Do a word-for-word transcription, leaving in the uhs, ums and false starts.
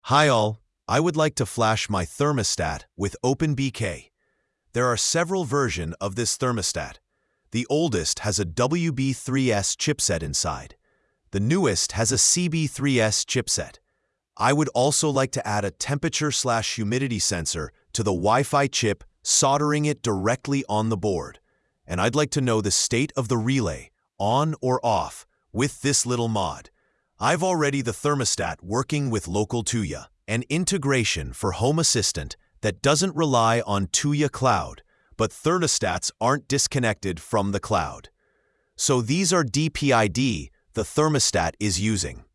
Hi all, I would like to flash my thermostat with OpenBK. There are several versions of this thermostat. The oldest has a W B three S chipset inside. The newest has a C B three S chipset. I would also like to add a temperature slash humidity sensor to the Wi-Fi chip, soldering it directly on the board. And I'd like to know the state of the relay, on or off, with this little mod. I've already the thermostat working with Local Tuya, an integration for Home Assistant that doesn't rely on Tuya Cloud, but thermostats aren't disconnected from the cloud. So these are D P I D the thermostat is using.